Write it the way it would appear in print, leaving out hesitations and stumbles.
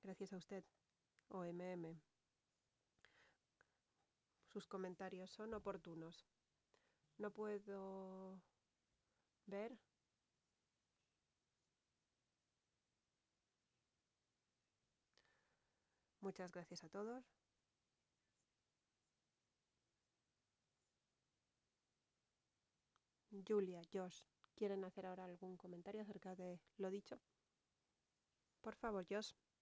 Gracias a usted, OMM. Sus comentarios son oportunos. No puedo ver. Muchas gracias a todos. Julia, Josh, ¿quieren hacer ahora algún comentario acerca de lo dicho? Por favor, Josh.